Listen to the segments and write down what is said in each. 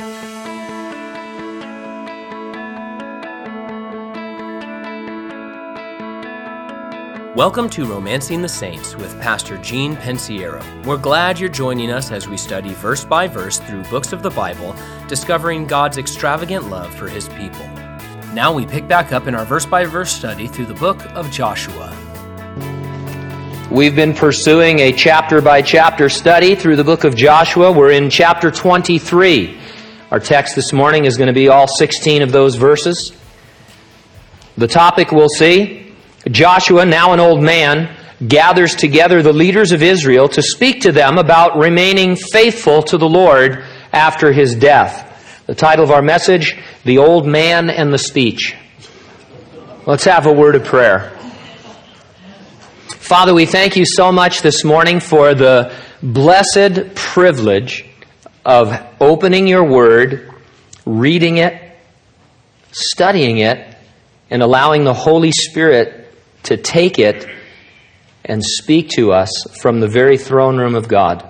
Welcome to Romancing the Saints with Pastor Gene Pensiero. We're glad you're joining us as we study verse by verse through books of the Bible, discovering God's extravagant love for His people. Now we pick back up in our verse by verse study through the book of Joshua. We've been pursuing a chapter by chapter study through the book of Joshua. We're in chapter 23. Our text this morning is going to be all 16 of those verses. The topic we'll see: Joshua, now an old man, gathers together the leaders of Israel to speak to them about remaining faithful to the Lord after his death. The title of our message, The Old Man and the Speech. Let's have a word of prayer. Father, we thank you so much this morning for the blessed privilege of opening your word, reading it, studying it, and allowing the Holy Spirit to take it and speak to us from the very throne room of God.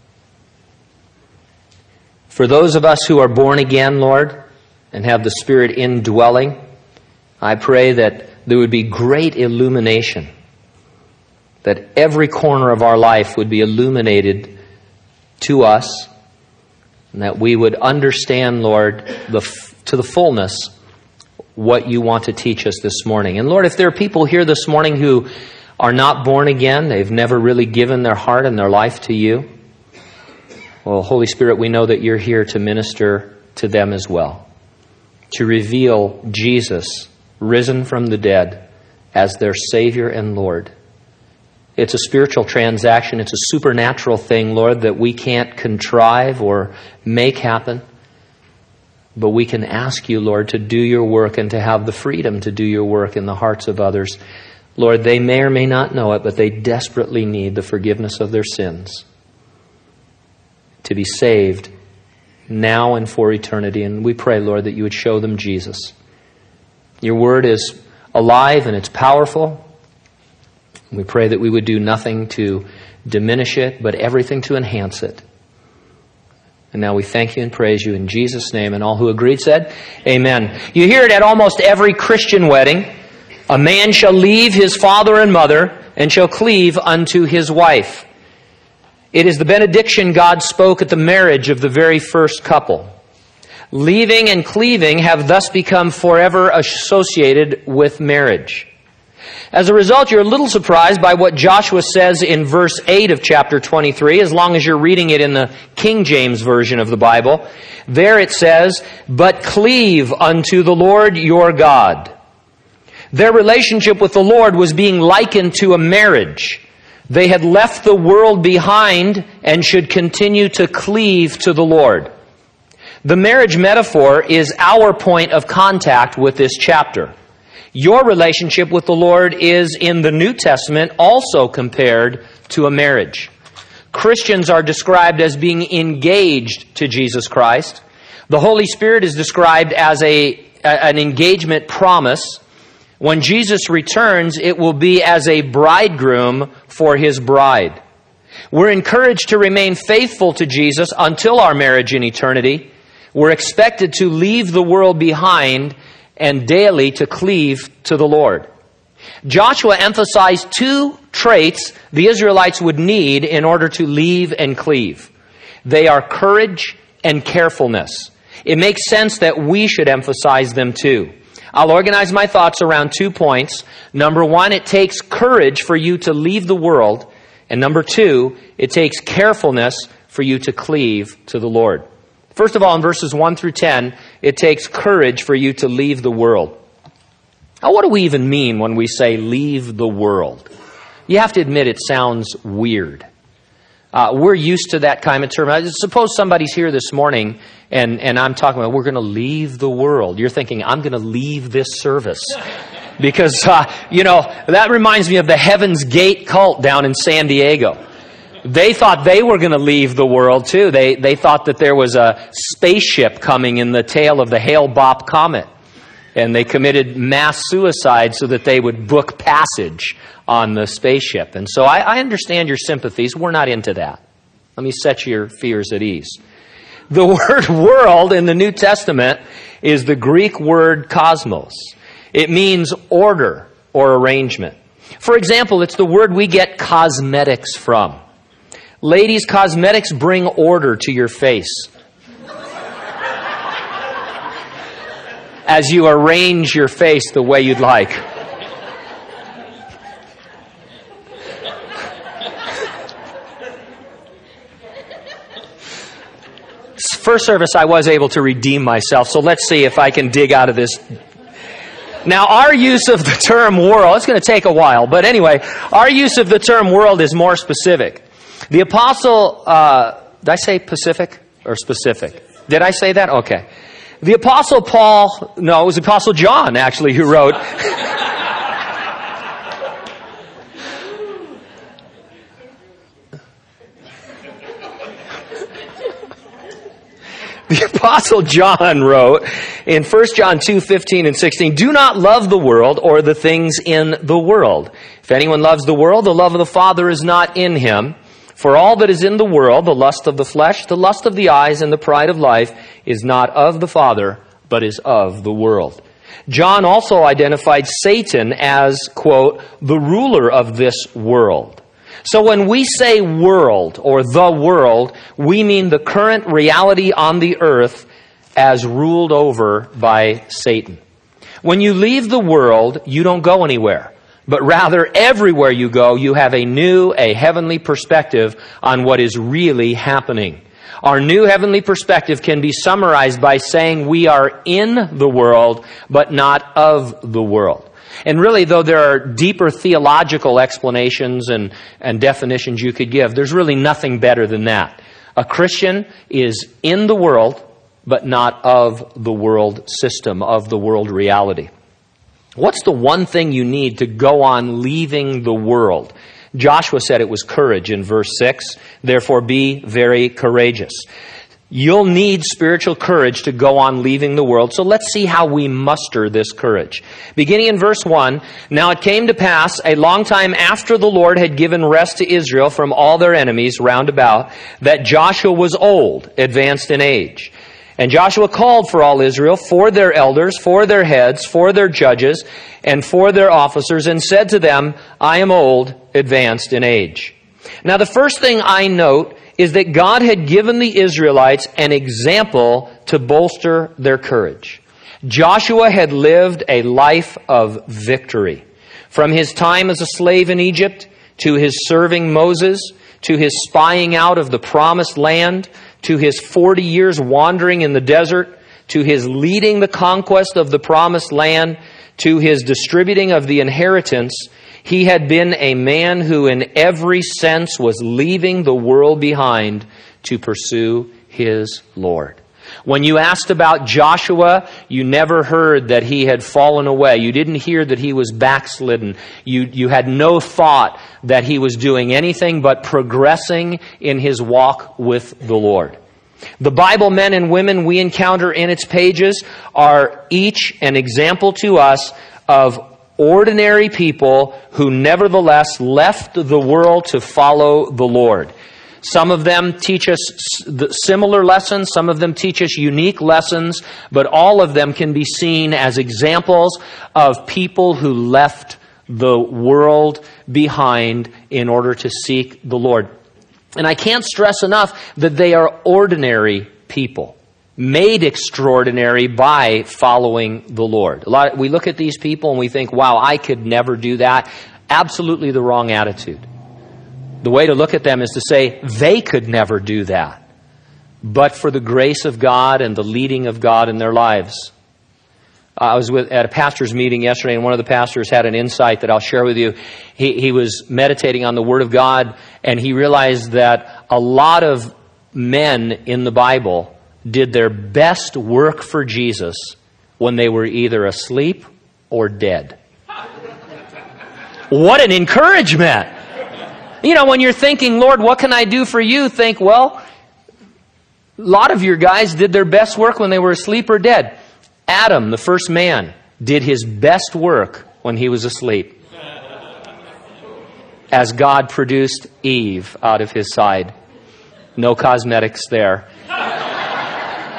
For those of us who are born again, Lord, and have the Spirit indwelling, I pray that there would be great illumination, that every corner of our life would be illuminated to us, and that we would understand, Lord, to the fullness what you want to teach us this morning. And Lord, if there are people here this morning who are not born again, they've never really given their heart and their life to you, well, Holy Spirit, we know that you're here to minister to them as well, to reveal Jesus, risen from the dead, as their Savior and Lord. It's a spiritual transaction. It's a supernatural thing, Lord, that we can't contrive or make happen. But we can ask you, Lord, to do your work and to have the freedom to do your work in the hearts of others. Lord, they may or may not know it, but they desperately need the forgiveness of their sins to be saved now and for eternity. And we pray, Lord, that you would show them Jesus. Your word is alive and it's powerful. We pray that we would do nothing to diminish it, but everything to enhance it. And now we thank you and praise you in Jesus' name. And all who agreed said, amen. You hear it at almost every Christian wedding. A man shall leave his father and mother and shall cleave unto his wife. It is the benediction God spoke at the marriage of the very first couple. Leaving and cleaving have thus become forever associated with marriage. As a result, you're a little surprised by what Joshua says in verse 8 of chapter 23, as long as you're reading it in the King James Version of the Bible. There it says, "But cleave unto the Lord your God." Their relationship with the Lord was being likened to a marriage. They had left the world behind and should continue to cleave to the Lord. The marriage metaphor is our point of contact with this chapter. Your relationship with the Lord is, in the New Testament, also compared to a marriage. Christians are described as being engaged to Jesus Christ. The Holy Spirit is described as an engagement promise. When Jesus returns, it will be as a bridegroom for His bride. We're encouraged to remain faithful to Jesus until our marriage in eternity. We're expected to leave the world behind and daily to cleave to the Lord. Joshua emphasized two traits the Israelites would need in order to leave and cleave. They are courage and carefulness. It makes sense that we should emphasize them too. I'll organize my thoughts around 2 points. Number one, it takes courage for you to leave the world. And number two, it takes carefulness for you to cleave to the Lord. First of all, in verses 1 through 10, it takes courage for you to leave the world. Now, what do we even mean when we say leave the world? You have to admit it sounds weird. We're used to that kind of term. Suppose somebody's here this morning and I'm talking about we're going to leave the world. You're thinking, I'm going to leave this service. Because, that reminds me of the Heaven's Gate cult down in San Diego. They thought they were going to leave the world too. They thought that there was a spaceship coming in the tail of the Hale-Bopp comet. And they committed mass suicide so that they would book passage on the spaceship. And so I understand your sympathies. We're not into that. Let me set your fears at ease. The word world in the New Testament is the Greek word cosmos. It means order or arrangement. For example, it's the word we get cosmetics from. Ladies, cosmetics bring order to your face as you arrange your face the way you'd like. First service, I was able to redeem myself, so let's see if I can dig out of this. Now, our use of the term world, it's going to take a while, but anyway, our use of the term world is more specific. The apostle, did I say Pacific or specific? Did I say that? Okay. The apostle Paul, no, it was the apostle John, actually, who wrote... The Apostle John wrote in 1 John 2:15 and 16, "Do not love the world or the things in the world. If anyone loves the world, the love of the Father is not in him. For all that is in the world, the lust of the flesh, the lust of the eyes, and the pride of life, is not of the Father, but is of the world." John also identified Satan as, quote, "the ruler of this world." So when we say world or the world, we mean the current reality on the earth as ruled over by Satan. When you leave the world, you don't go anywhere, but rather everywhere you go, you have a heavenly perspective on what is really happening. Our new heavenly perspective can be summarized by saying we are in the world, but not of the world. And really, though there are deeper theological explanations and definitions you could give, there's really nothing better than that. A Christian is in the world, but not of the world system, of the world reality. What's the one thing you need to go on leaving the world? Joshua said it was courage in verse 6. Therefore, be very courageous. You'll need spiritual courage to go on leaving the world. So let's see how we muster this courage. Beginning in verse 1, "Now it came to pass a long time after the Lord had given rest to Israel from all their enemies round about, that Joshua was old, advanced in age. And Joshua called for all Israel, for their elders, for their heads, for their judges, and for their officers, and said to them, I am old, advanced in age." Now the first thing I note is that God had given the Israelites an example to bolster their courage. Joshua had lived a life of victory. From his time as a slave in Egypt, to his serving Moses, to his spying out of the promised land, to his 40 years wandering in the desert, to his leading the conquest of the promised land, to his distributing of the inheritance, he had been a man who in every sense was leaving the world behind to pursue his Lord. When you asked about Joshua, you never heard that he had fallen away. You didn't hear that he was backslidden. You had no thought that he was doing anything but progressing in his walk with the Lord. The Bible men and women we encounter in its pages are each an example to us of ordinary people who nevertheless left the world to follow the Lord. Some of them teach us similar lessons, some of them teach us unique lessons, but all of them can be seen as examples of people who left the world behind in order to seek the Lord. And I can't stress enough that they are ordinary people, made extraordinary by following the Lord. We look at these people and we think, wow, I could never do that. Absolutely the wrong attitude. The way to look at them is to say, they could never do that, but for the grace of God and the leading of God in their lives. I was at a pastor's meeting yesterday, and one of the pastors had an insight that I'll share with you. He was meditating on the Word of God, and he realized that a lot of men in the Bible did their best work for Jesus when they were either asleep or dead. What an encouragement! You know, when you're thinking, Lord, what can I do for you? Think, well, a lot of your guys did their best work when they were asleep or dead. Adam, the first man, did his best work when he was asleep, as God produced Eve out of his side. No cosmetics there.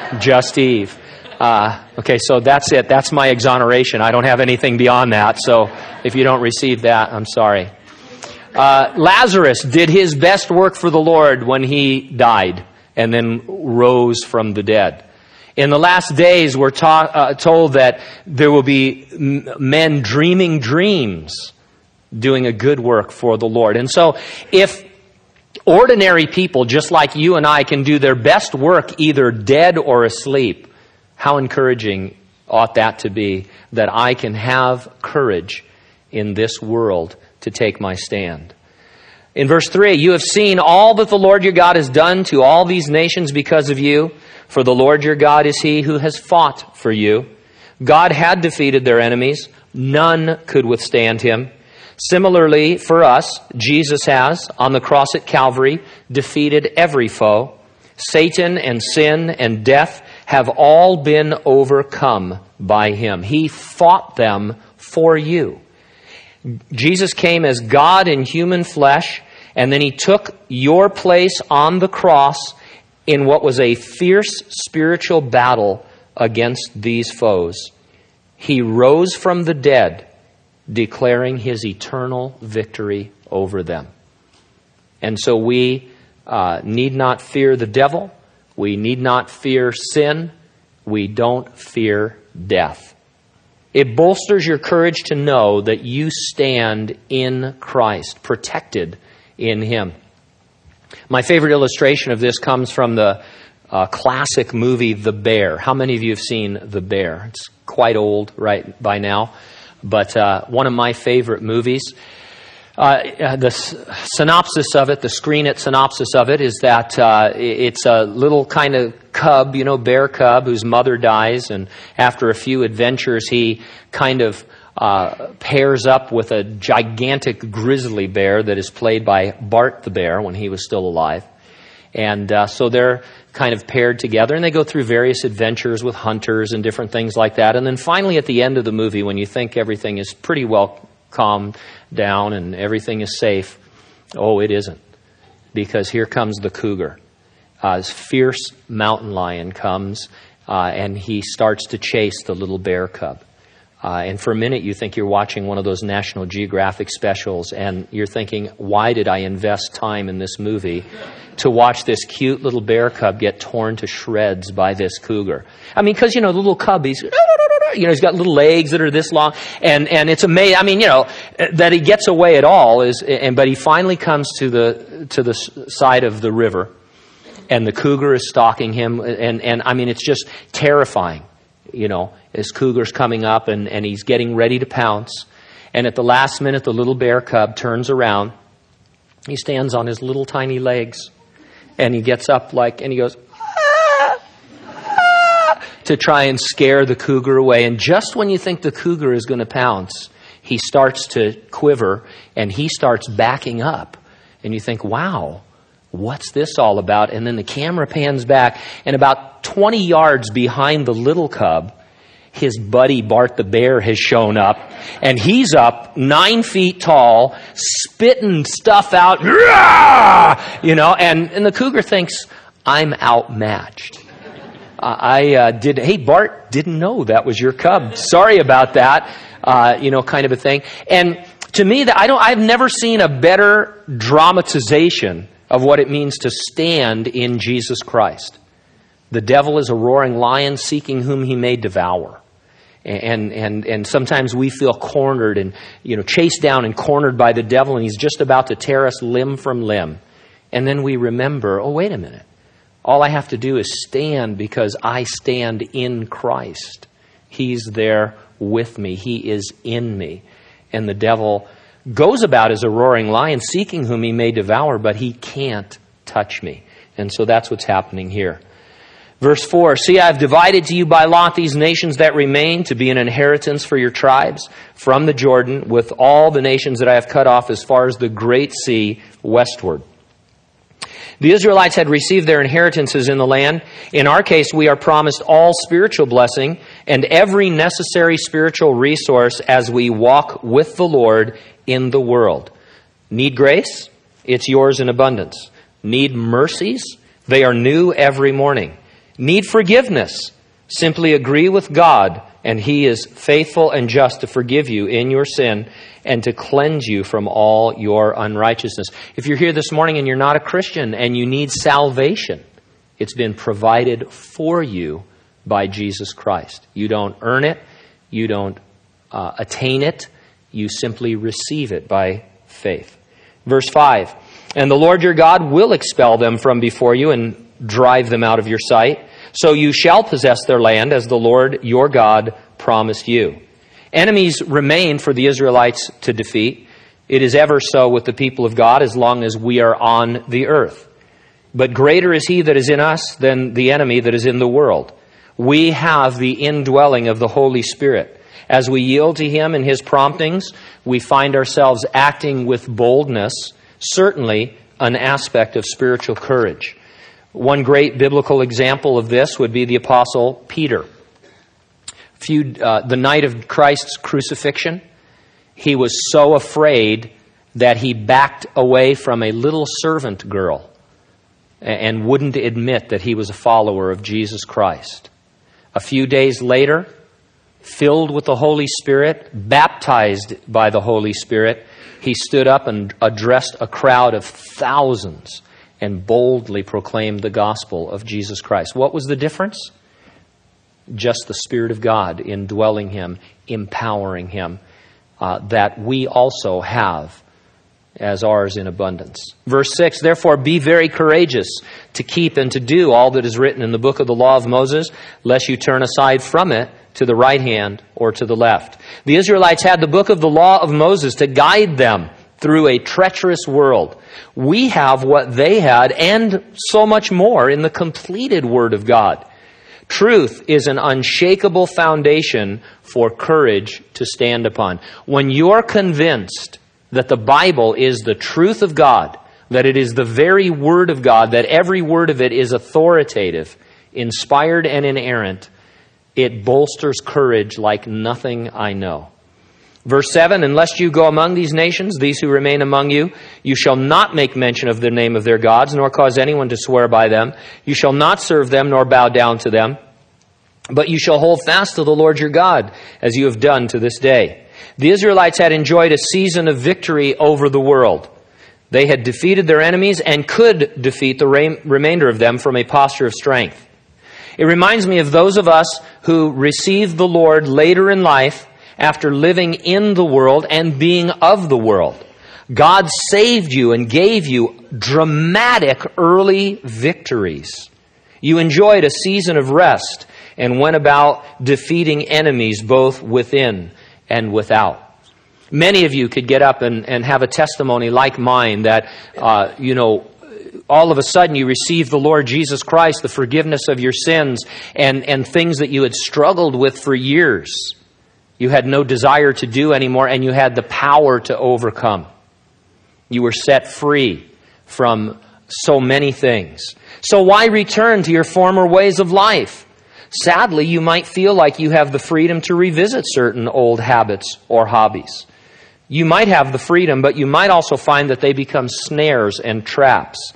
Just Eve. Okay, so that's it. That's my exoneration. I don't have anything beyond that. So if you don't receive that, I'm sorry. Lazarus did his best work for the Lord when he died and then rose from the dead. In the last days, we're told that there will be men dreaming dreams, doing a good work for the Lord. And so if ordinary people, just like you and I, can do their best work either dead or asleep, how encouraging ought that to be, that I can have courage in this world to take my stand. In verse 3, you have seen all that the Lord your God has done to all these nations because of you. For the Lord your God is He who has fought for you. God had defeated their enemies. None could withstand Him. Similarly, for us, Jesus has, on the cross at Calvary, defeated every foe. Satan and sin and death have all been overcome by Him. He fought them for you. Jesus came as God in human flesh, and then He took your place on the cross in what was a fierce spiritual battle against these foes. He rose from the dead, declaring His eternal victory over them. And so we need not fear the devil. We need not fear sin. We don't fear death. It bolsters your courage to know that you stand in Christ, protected in Him. My favorite illustration of this comes from the classic movie The Bear. How many of you have seen The Bear? It's quite old right by now, but one of my favorite movies. The synopsis of it, the screen-it synopsis of it, is that it's a little kind of cub, bear cub, whose mother dies, and after a few adventures, he kind of pairs up with a gigantic grizzly bear that is played by Bart the Bear when he was still alive. And so they're kind of paired together, and they go through various adventures with hunters and different things like that. And then finally, at the end of the movie, when you think everything is pretty well calmed down and everything is safe, oh, it isn't. Because here comes the cougar. This fierce mountain lion comes, and he starts to chase the little bear cub. And for a minute, you think you're watching one of those National Geographic specials, and you're thinking, why did I invest time in this movie to watch this cute little bear cub get torn to shreds by this cougar? I mean, because, the little cub, he's got little legs that are this long, and it's amazing. I mean, that he gets away at all but he finally comes to the side of the river, and the cougar is stalking him, and I mean, it's just terrifying. This cougar's coming up, and he's getting ready to pounce. And at the last minute, the little bear cub turns around. He stands on his little tiny legs, and he gets up and he goes, ah! Ah! To try and scare the cougar away. And just when you think the cougar is going to pounce, he starts to quiver, and he starts backing up. And you think, wow, what's this all about? And then the camera pans back, and about 20 yards behind the little cub, his buddy Bart the Bear has shown up, and he's up 9 feet tall, spitting stuff out, and the cougar thinks, I'm outmatched. Hey, Bart, didn't know that was your cub. Sorry about that, kind of a thing. And to me, I've never seen a better dramatization of what it means to stand in Jesus Christ. The devil is a roaring lion seeking whom he may devour. And sometimes we feel cornered and, chased down and cornered by the devil, and he's just about to tear us limb from limb. And then we remember, oh, wait a minute. All I have to do is stand because I stand in Christ. He's there with me. He is in me. And the devil goes about as a roaring lion seeking whom he may devour, but he can't touch me. And so that's what's happening here. Verse 4, see, I have divided to you by lot these nations that remain to be an inheritance for your tribes from the Jordan with all the nations that I have cut off as far as the great sea westward. The Israelites had received their inheritances in the land. In our case, we are promised all spiritual blessing and every necessary spiritual resource as we walk with the Lord in the world. Need grace? It's yours in abundance. Need mercies? They are new every morning. need forgiveness, simply agree with God, and He is faithful and just to forgive you in your sin and to cleanse you from all your unrighteousness. If you're here this morning and you're not a Christian and you need salvation, it's been provided for you by Jesus Christ. You don't earn it. You don't attain it. You simply receive it by faith. Verse 5, and the Lord your God will expel them from before you and drive them out of your sight. So you shall possess their land as the Lord your God promised you. Enemies remain for the Israelites to defeat. It is ever so with the people of God as long as we are on the earth. But greater is He that is in us than the enemy that is in the world. We have the indwelling of the Holy Spirit. As we yield to Him and His promptings, we find ourselves acting with boldness, certainly an aspect of spiritual courage. One great biblical example of this would be the Apostle Peter. The night of Christ's crucifixion, he was so afraid that he backed away from a little servant girl and wouldn't admit that he was a follower of Jesus Christ. A few days later, filled with the Holy Spirit, baptized by the Holy Spirit, he stood up and addressed a crowd of thousands and boldly proclaimed the gospel of Jesus Christ. What was the difference? Just the Spirit of God indwelling him, empowering him, that we also have as ours in abundance. Verse 6, therefore be very courageous to keep and to do all that is written in the book of the law of Moses, lest you turn aside from it to the right hand or to the left. The Israelites had the book of the law of Moses to guide them through a treacherous world. We have what they had and so much more in the completed Word of God. Truth is an unshakable foundation for courage to stand upon. When you're convinced that the Bible is the truth of God, that it is the very Word of God, that every word of it is authoritative, inspired and inerrant, it bolsters courage like nothing I know. Verse 7, unless you go among these nations, these who remain among you, you shall not make mention of the name of their gods, nor cause anyone to swear by them. You shall not serve them, nor bow down to them. But you shall hold fast to the Lord your God, as you have done to this day. The Israelites had enjoyed a season of victory over the world. They had defeated their enemies and could defeat the remainder of them from a posture of strength. It reminds me of those of us who received the Lord later in life after living in the world and being of the world. God saved you and gave you dramatic early victories. You enjoyed a season of rest and went about defeating enemies both within and without. Many of you could get up and have a testimony like mine that, all of a sudden you received the Lord Jesus Christ, the forgiveness of your sins, and things that you had struggled with for years. You had no desire to do anymore, and you had the power to overcome. You were set free from so many things. So why return to your former ways of life? Sadly, you might feel like you have the freedom to revisit certain old habits or hobbies. You might have the freedom, but you might also find that they become snares and traps.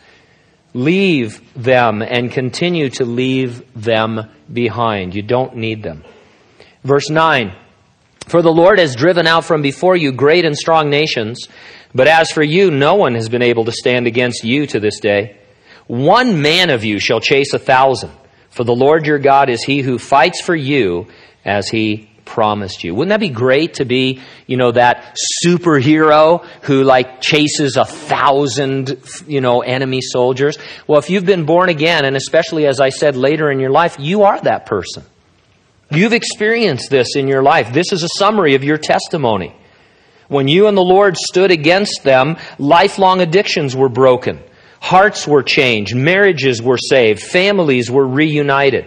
Leave them and continue to leave them behind. You don't need them. Verse 9, for the Lord has driven out from before you great and strong nations, but as for you, no one has been able to stand against you to this day. 1 man of you shall chase 1,000, for the Lord your God is He who fights for you as He promised you. Wouldn't that be great to be, that superhero who chases 1,000, enemy soldiers? Well, if you've been born again, and especially as I said later in your life, you are that person. You've experienced this in your life. This is a summary of your testimony. When you and the Lord stood against them, lifelong addictions were broken. Hearts were changed. Marriages were saved. Families were reunited.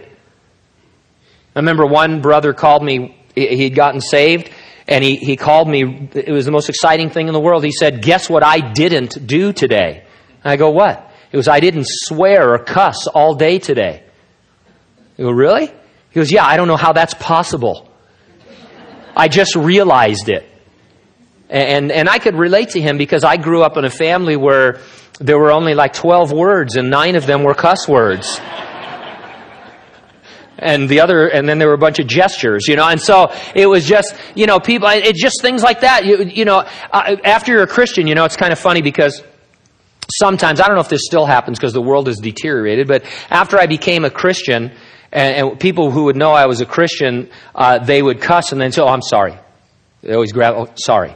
I remember one brother called me. He'd gotten saved, and he called me. It was the most exciting thing in the world. He said, guess what I didn't do today? And I go, what? It was, I didn't swear or cuss all day today. I go, really? He goes, yeah, I don't know how that's possible. I just realized it. And I could relate to him because I grew up in a family where there were only 12 words and 9 of them were cuss words. And then there were a bunch of gestures, and so it was just, people, it's just things like that. After you're a Christian, it's kind of funny because sometimes, I don't know if this still happens because the world has deteriorated, but after I became a Christian, and people who would know I was a Christian, they would cuss and then say, "Oh, I'm sorry." They always grab, "Oh, sorry."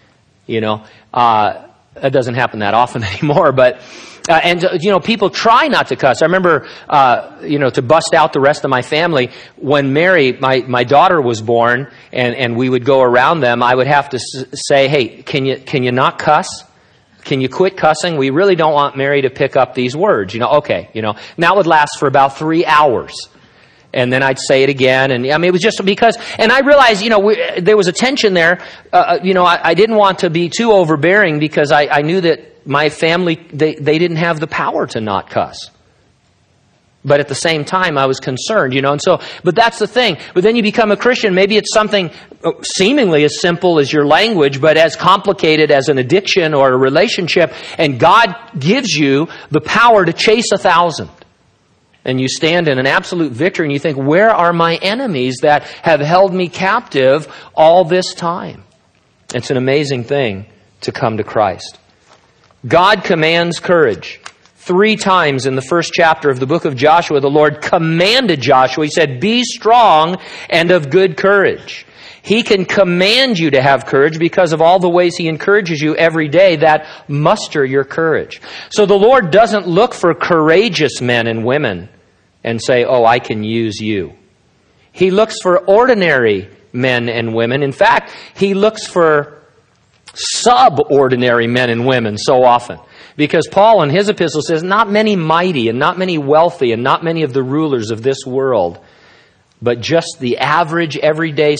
That doesn't happen that often anymore, but people try not to cuss. I remember, to bust out the rest of my family, when Mary, my daughter, was born, and we would go around them, I would have to say, "Hey, can you not cuss? Can you quit cussing? We really don't want Mary to pick up these words." Okay. And that would last for about 3 hours. And then I'd say it again. And it was just because, and I realized, there was a tension there. I didn't want to be too overbearing because I knew that my family, they didn't have the power to not cuss. But at the same time, I was concerned, and so, but that's the thing. But then you become a Christian, maybe it's something seemingly as simple as your language, but as complicated as an addiction or a relationship, and God gives you the power to chase 1,000. And you stand in an absolute victory and you think, where are my enemies that have held me captive all this time? It's an amazing thing to come to Christ. God commands courage. 3 times in the first chapter of the book of Joshua, the Lord commanded Joshua. He said, "Be strong and of good courage." He can command you to have courage because of all the ways He encourages you every day that muster your courage. So the Lord doesn't look for courageous men and women and say, "Oh, I can use you." He looks for ordinary men and women. In fact, He looks for subordinary men and women so often. Because Paul in his epistle says, not many mighty and not many wealthy and not many of the rulers of this world, but just the average, everyday,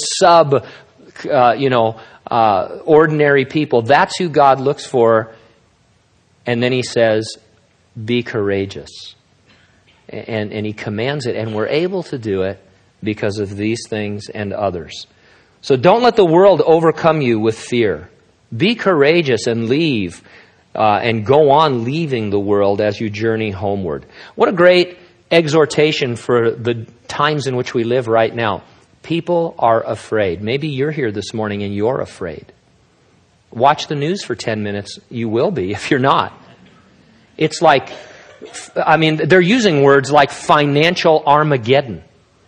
ordinary people. That's who God looks for. And then He says, "Be courageous." And He commands it, and we're able to do it because of these things and others. So don't let the world overcome you with fear. Be courageous and leave, and go on leaving the world as you journey homeward. What a great exhortation for the times in which we live right now. People are afraid. Maybe you're here this morning and you're afraid. Watch the news for 10 minutes. You will be if you're not. It's like, they're using words like financial Armageddon.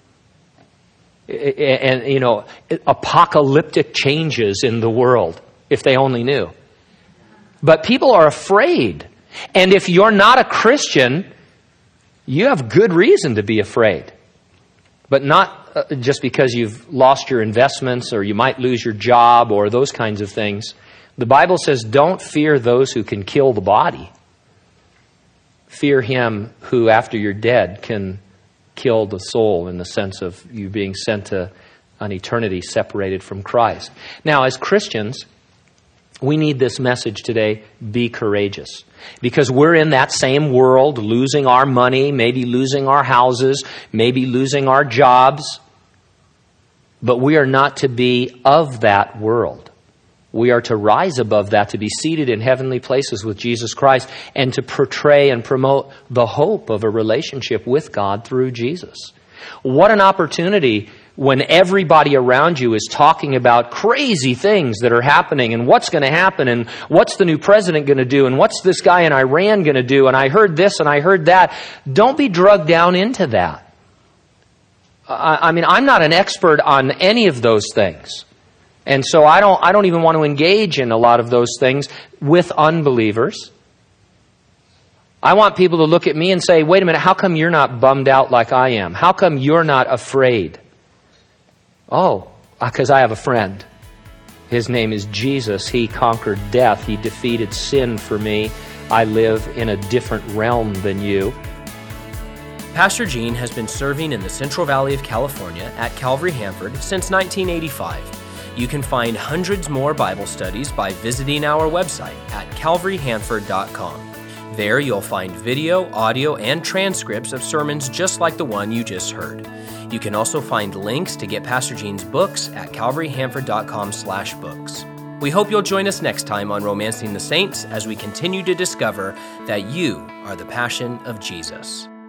And, apocalyptic changes in the world, if they only knew. But people are afraid. And if you're not a Christian, you have good reason to be afraid. But not just because you've lost your investments or you might lose your job or those kinds of things. The Bible says, don't fear those who can kill the body. Fear Him who, after you're dead, can kill the soul in the sense of you being sent to an eternity separated from Christ. Now, as Christians, we need this message today, be courageous. Because we're in that same world, losing our money, maybe losing our houses, maybe losing our jobs. But we are not to be of that world. We are to rise above that, to be seated in heavenly places with Jesus Christ, and to portray and promote the hope of a relationship with God through Jesus. What an opportunity when everybody around you is talking about crazy things that are happening and what's going to happen and what's the new president going to do and what's this guy in Iran going to do and I heard this and I heard that. Don't be drugged down into that. I'm not an expert on any of those things. And so I don't even want to engage in a lot of those things with unbelievers. I want people to look at me and say, wait a minute, how come you're not bummed out like I am? How come you're not afraid? Oh, because I have a friend. His name is Jesus. He conquered death. He defeated sin for me. I live in a different realm than you. Pastor Gene has been serving in the Central Valley of California at Calvary Hanford since 1985. You can find hundreds more Bible studies by visiting our website at calvaryhanford.com. There you'll find video, audio, and transcripts of sermons just like the one you just heard. You can also find links to get Pastor Gene's books at calvaryhanford.com/books. We hope you'll join us next time on Romancing the Saints as we continue to discover that you are the passion of Jesus.